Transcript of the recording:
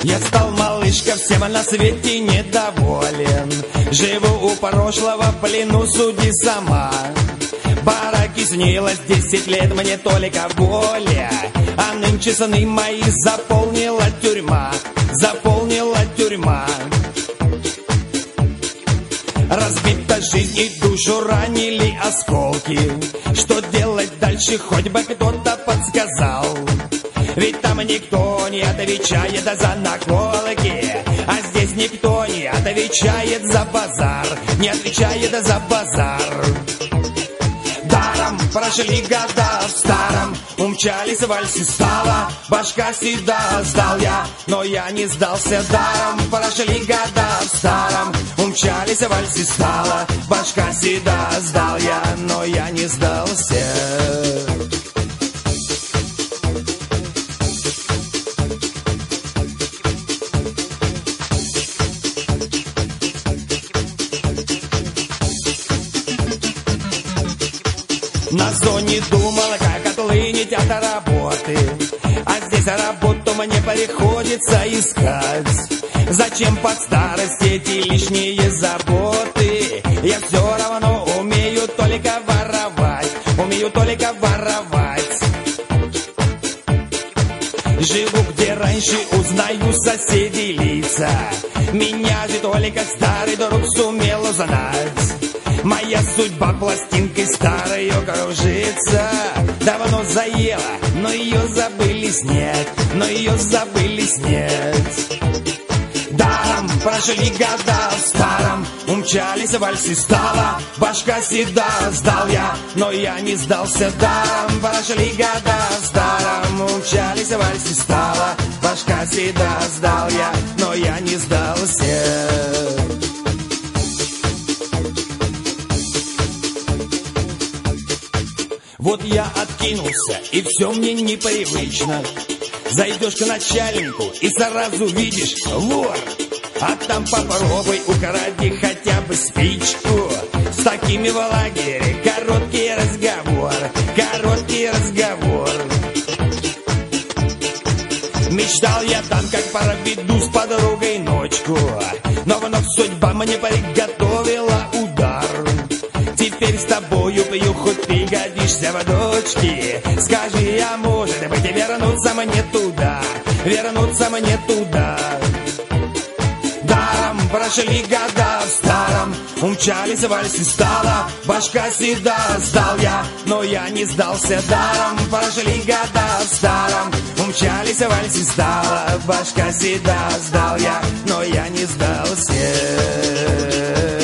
Я стал, малышка, всем на свете недоволен. Живу у прошлого, в плену, суди сама. Бараки снилось 10 лет, мне только воля. А нынче сны мои заполнила тюрьма. Заполнила тюрьма. Разбита жизнь и душу ранили осколки. Что делать дальше, хоть бы кто-то подсказал. Ведь там никто не отвечает за наколки, а здесь никто не отвечает за базар. Не отвечает за базар. Даром прошли года в старом, умчались вальсы стала, башка седа, сдал я, но я не сдался. Даром прошли года в старом, умчались вальсы стала, башка седа, сдал я, но я не сдался. На зоне думала, как отлынить от работы, а здесь работу мне приходится искать. Зачем под старость эти лишние заботы? Я все равно умею только воровать, умею только воровать. Живу где раньше, узнаю соседей лица. Меня же только старый друг сумел узнать. Моя судьба пластинкой старой кружится. Давно заела, но ее забыли снять, но ее забыли снять. Даром прошли года в старом, умчались вальсы стала, башка седа, сдал я, но я не сдался. Даром прошли года в старом, умчались вальсы стала, башка седа, сдал я, но я не сдался. Вот я откинулся, и все мне непривычно. Зайдешь к начальнику и сразу видишь вор. А там попробуй укради хотя бы спичку. С такими в лагере короткий разговор, короткий разговор. Мечтал я там, как проведу с подругой ночку, но вновь судьба мне приготовила удар. Теперь с тобою пью, хоть ты годишься в дочки. Скажи, а может быть вернуться мне туда, вернуться мне туда. Даром прошли года в старом, умчались вальсы стала, башка седа, сдал я, но я не сдался. Даром прошли года в старом, умчались вальсы стала, башка седа, сдал я, но я не сдался.